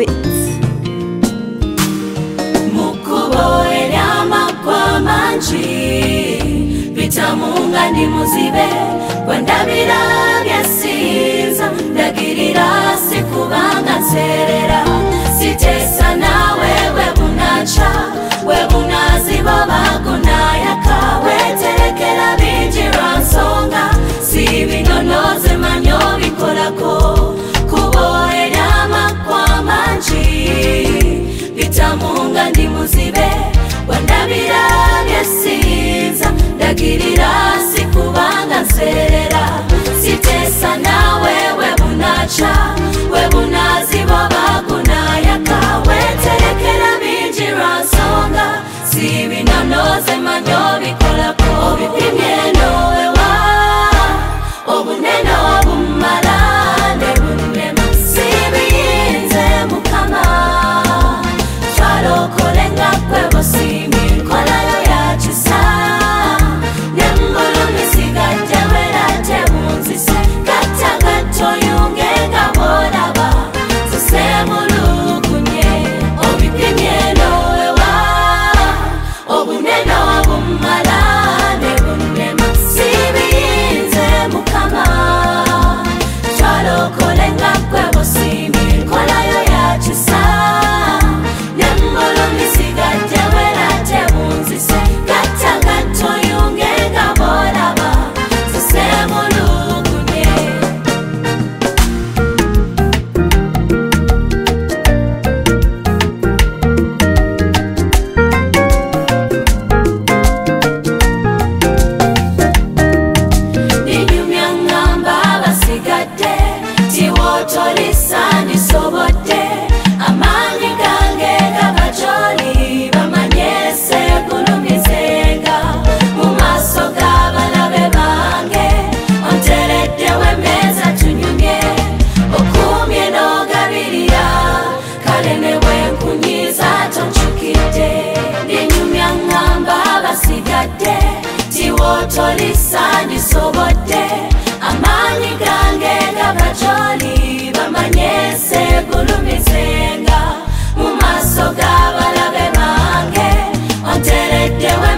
bits. Mukubo eryama kwa manji bitamunga ndi muzibe kwandabira byasinza ndagirira sikubanga nserera sitesa nawe webunacha webunazibo bagunayaka weterekera binjira nsonga sibinonoze manyo bikolako kubo eryama kwa manji bitamunga ndi muzibe wandabira byasinza ndagirira sikubanga nserera sitesa nawe webunacha webunazibo bagunayaka weterekera binjira nsonga sibinonoze manyo bikolako obipimye nowewa obunene obumala nebunema sibiyinze mukama twalokolenga kwebosimi nkolayo yakisa nembulumi sigadde werate bunzise gatta gattoyunge nga bolaba zisemulugunye obipimye nowewa obunene obumala nebunema sibiyinze mukama twalokolenga kwebosimi nkolayo yakisa nembulumi sigadde werate bunzise gatta gattoyunge nga bolaba zisemulugunye. Ninyumya ngamba basigadde tiwotolisa ndisobodde amaanyi gange gabajoli bamanyese gulumizenga mu maaso g'abalabe bange onteredde wemeza tunyumye okumye n'ogabirira kale ne bwenkunyiza tonchukidde ndinyumya ngamba basigadde tiwotolisa ndisobodde amaanyi gange gabajoli bamanyese gulumizenga mu maaso g'abalabe bange onteredde